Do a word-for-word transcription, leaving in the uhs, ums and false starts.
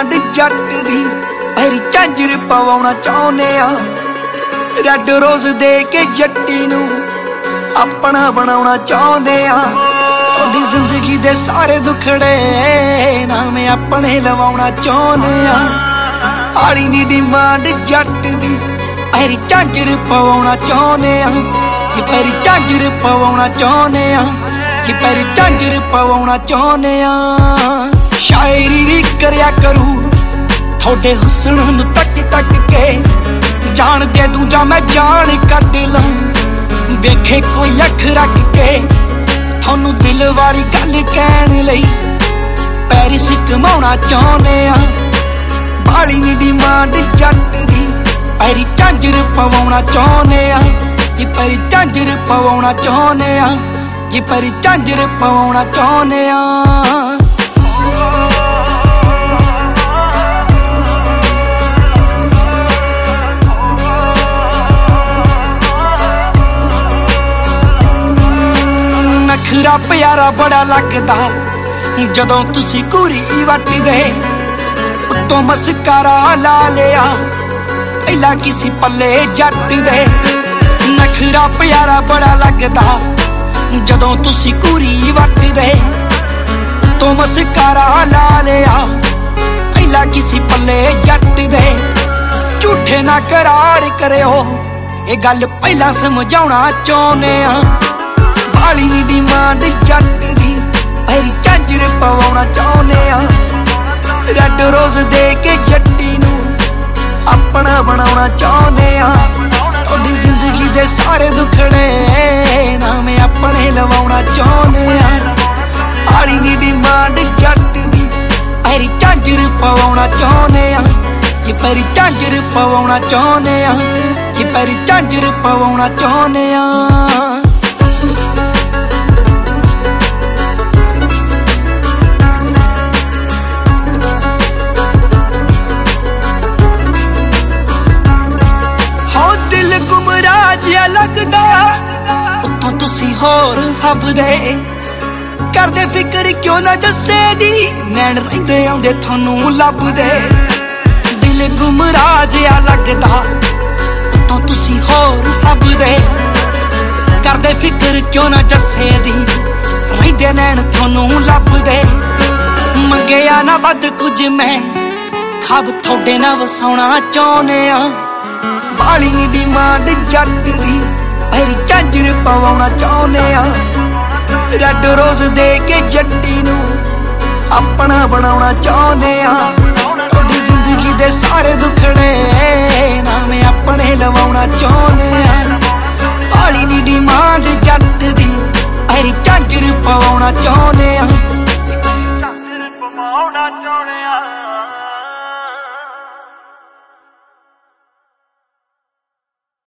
Demand जट दी पैरी झांजर पवाउणा चाहुंदे आ। Red रोज दे के जट्टी नू अपना बनाउणा चाहुंदे आ। तुहाडी जिंदगी दे सारे दुखड़े नाम अपने लवाउणा चाहुंदे आ। आली नी डिमांड जट दी पैरी झांजर पवाउणा चाहुंदे आ। जी पैरी झांजर पवाउणा चाहुंदे आ। जी पैरी झांजर पवाउणा चाहुंदे आ। शायरी भी करया करू थोड़े हुस्न नू तक तक के जान दे दूं जां मैं जान कट लूं। वेखे कोई अख रख के थानू दिल वाली गल कहण लई पैरिस घुमाउणा चाहुंदे आ। बाली नी डिमांड जट दी पैरी झांजर पवाउणा चाहुंदे आ। जी पैरी झांजर पवाउणा चाहुंदे आ। जी पैरी झांजर पवाउणा चाहुंदे आ। नखरा प्यारा बड़ा लगदा जदों तुसी घूरी वटदे उत्तों मस्कारा ला लिया पहला किसी पल्ले जट दे। नखरा प्यारा बड़ा लगदा जदों तुसी घूरी वटदे उत्तों मस्कारा ला लिया पहला किसी पल्ले जट दे। झूठे ना करार करियो ये गल पहला समझाउणा चाहुंदे आ। बाली नी डिमांड जट दी पैरी झांजर पवाउणा चाहुंदे आ। रैड रोज दे के जट्टी नू अपना बनाउणा चाहुंदे आ। तुहाडी जिंदगी दे सारे दुखड़े नाम अपने लवाउणा चाहुंदे आ। बाली नी डिमांड जट दी पैरी झांजर पवाउणा चाहुंदे आ। जी पैरी झांजर पवाउणा चाहुंदे आ। जी पैरी झांजर पवाउणा चाहुंदे आ। लगदा उत्तों तुसी होर फबदे करदे फिक्र क्यों ना जस्से दी नैन रहिंदे आउंदे थानू लभदे। दिल गुमराह जिहा लगदा उत्तों तुसी होर फबदे करदे फिक्र क्यों ना जस्से दी रहिंदे नैन थानू लभदे। मंगेया ना वध कुछ मैं खाब थोड़े ना वसाउणा चाहुंदे आ। बाली नी डिमांड जट दी पैरी झांजर पवाउणा चाहुंदे आ। रैड रोज दे के जट्टी नू अपना बनाउणा चाहुंदे आ। तुहाडी जिंदगी दे सारे दुखड़े नाम अपने लवाउणा चाहुंदे आ। बाली नी डिमांड जट दी पैरी झांजर पवाउणा चाहुंदे आ। झांजर पवाउणा चाहुंदे आ।